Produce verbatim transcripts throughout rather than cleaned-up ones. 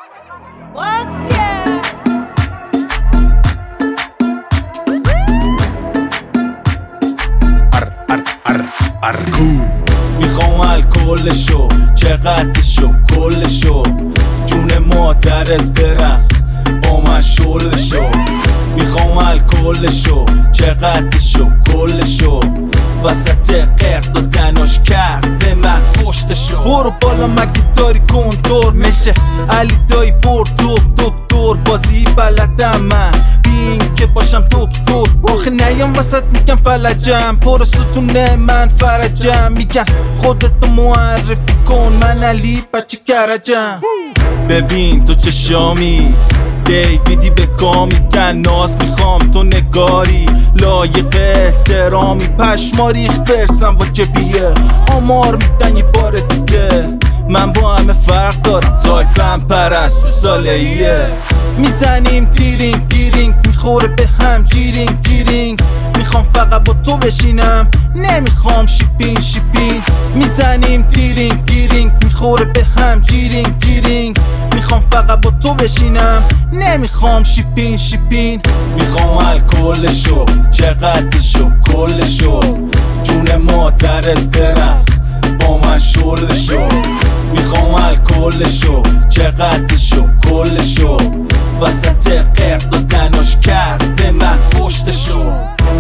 ار ار ار ارکو میخوام الکلشو چقدرشو کلشو جون مادرت برقص با من شلشو میخوام الکلشو چقدرشو کلشو وسط قرد و تناش کرد به من پشتشو برو بالا مگه داری کنتور میشه علی دایی برد دوب دکتر بازی بلدم من بین که باشم دکتر آخه نیام وسط میگم فلجم پر ستونه من فرجم میگن خودتو معرفی کن من علی بچه کرجم ببین تو چه شامی دیویدی به کامی تناس میخوام تو نگاری لایق احترامی پشماریخ فرسم و جبیه آمار میدن یه بار دیگه من با همه فرق دارم تایپم پرست ساله ایه میزنیم گیرینگ گیرینگ میخوره به هم جیرینگ جیرینگ میخوام فقط با تو بشینم نمیخوام شیپین شیپین میزنیم گیرینگ گیرینگ میخوره به هم جیرینگ جیرینگ میخوام فقط با تو بشینم نمیخوام شیپین شیپین میخوام الکلشو چقدرشو کلشو جون مادرت برقص با من شلشو میخوام الکلشو چقدرشو کلشو وسط قرد و تناش کرد به من پشتشو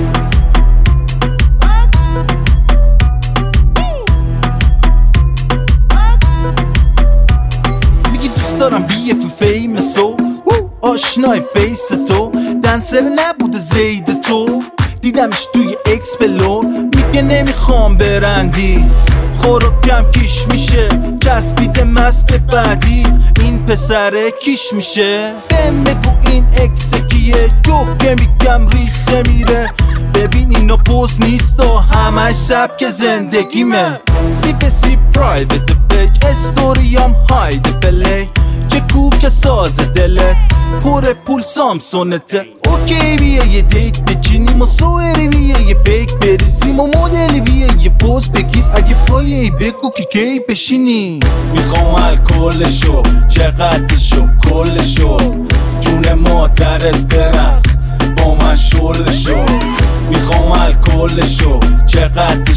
میگی دوست دارم بی اف فیمسو آشنای فیس تو دنسر نبوده زید تو دیدمش توی اکسپلور میگه نمیخوام برندی خوراکم کیش میشه چسبیده مست به بعدی این پسره کیش میشه بهم بگو این اکس کیه جوکه میگم ریسه میره ببین اینا پوز نیست و همش سبک زندگیمه سی به سی پرایوت پیج استوریام هاید پلی چه کوک ساز دلت پر پول سامسونته اوکی بیه یه دیت بچینیم و سوئری بیه یه پیک بریزیم و مدلی بیه یه پوز بگیر اگه پایه بگو که کی بشینی میخوام الکلشو چقدرشو کلشو جون مادرت برقص با من شلشو میخوام الکلشو چقدرشو